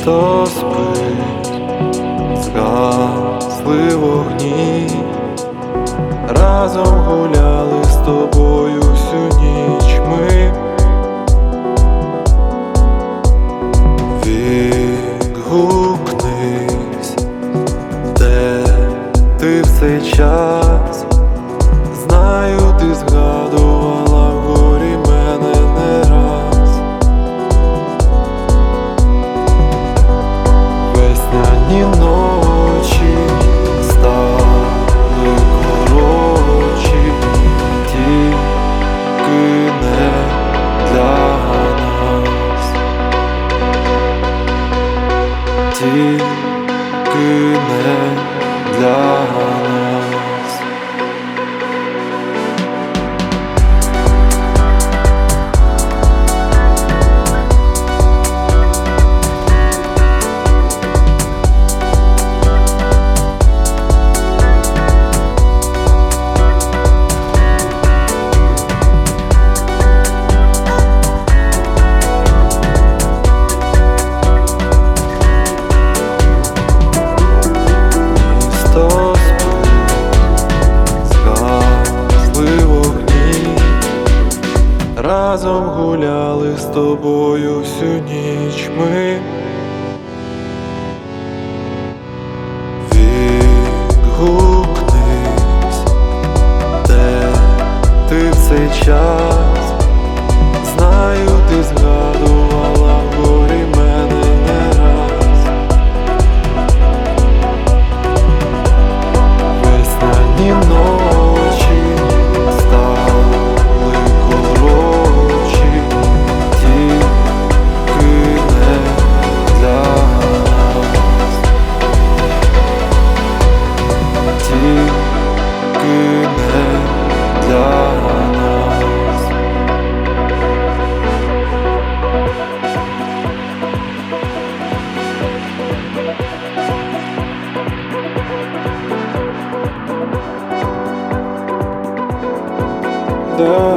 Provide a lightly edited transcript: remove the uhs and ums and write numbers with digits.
Місто спить, згасли вогні, разом гуляли з тобою всю ніч ми. Відгукнись, де ти в цей час? Знаю, ти згадувала вгорі мене не раз. Весняні ночі стали коротші, тільки не для нас, тільки не для нас. Разом гуляли з тобою всю ніч ми. Відгукнись, де ти в цей час? Знаю, ти згадувала вгорі мене не раз. Весняні ночі стали коротші, тільки не для нас, тільки не для нас. Да.